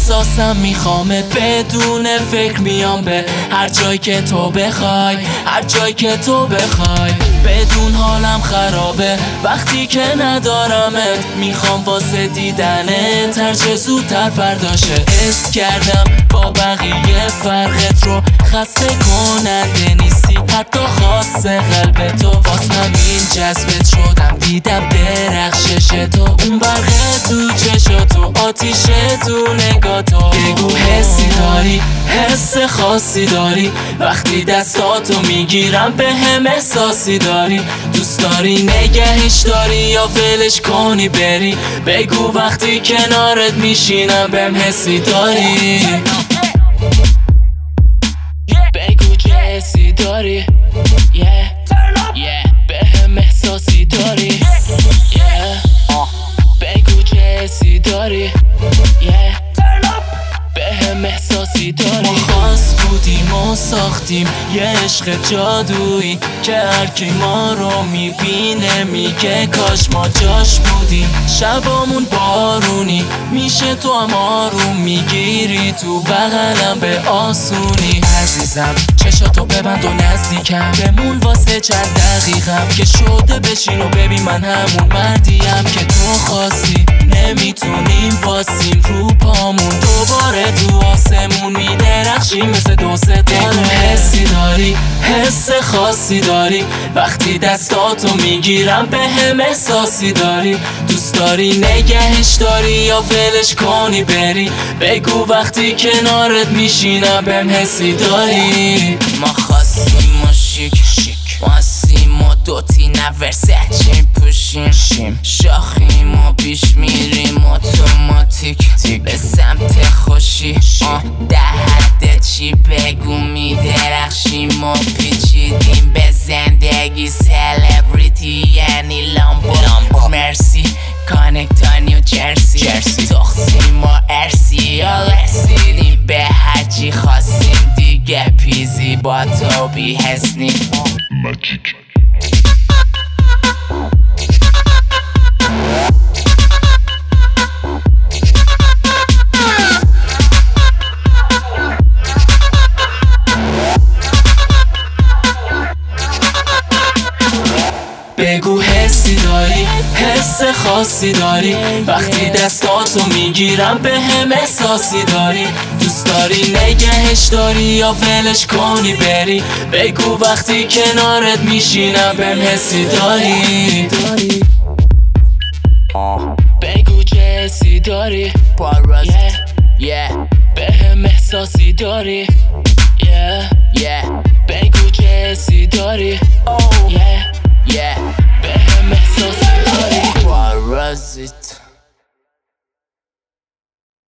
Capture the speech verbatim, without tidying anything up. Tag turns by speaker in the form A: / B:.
A: احساسم میخوامه، بدون فکر میام به هر جای که تو بخوای، هر جای که تو بخوای. بدون حالم خرابه وقتی که ندارمت، میخوام واسه دیدنت هر چه زودتر فرداشه. حس کردم با بقیه فرقت رو، خسته کننده نیستی حتی خاص قلب تو. باز همین جذبت شدم، دیدم درخشش تو، اون برق تو چشاتو، آتیش تو نگاتو. بگو حسی داری، حس خاصی داری، وقتی دستاتو میگیرم به هم احساسی داری. دوست داری نگهش داری یا ولش کنی بری؟ بگو وقتی کنارت میشینم بهم حسی داری. بگو چه حسی داری، yeah. yeah. بهم احساسی داری، yeah. بگو چه حسی داری، yeah. بهم احساسی داری. ما خاص بودیم و ساختیم یه عشق جادویی که هرکی ما رو میبینه میگه کاش ما جاش بودیم. شبامون بارونی میشه، تو هم آروم میگیری تو بغلم به آسونی. عزیزم چشاتو ببند و نزدیکم بمون واسه چند دقیقم، که شده بشین و ببین من همون مردیم که تو خواستی. نمیتونیم واسیم رو پامون، دوباره تو آسمون میدرخشیم مثل دو ستاره. حسی داری، حس خاصی داری، وقتی دستاتو میگیرم به هم احساسی داری. دوست داری نگهش داری یا ولش کنی بری؟ بگو وقتی کنارت میشینم بهم حسی داری.
B: ما خواستیم و شیک ما هستیم و دوتی نورسچیم پوشیم شیم، شاخیم و پیش میریم اتوماتیک به سمت خوشی. آه ده حد چی بگو میدرخشیم و پیچیدیم به زندگی. سلبریتی یعنی لامبو مرسی کانکتا نیو جرسی جرسی تخصیم و ارسی یا رسیدیم به هرچی خواستیم دیگه. پیزی با تو بی حسنی
C: ماجیک.
A: بگو حسی داری، حس خاصی داری، وقتی دستاتو میگیرم به هم احساسی داری. دوست داری نگهش داری یا ولش کنی بری؟ بگو وقتی کنارت میشینم بهم حسی داری. بگو چه حسی داری،
B: پاراز
A: yeah. بهم احساسی داری، yeah.
B: yeah.
A: بگو چه حسی داری.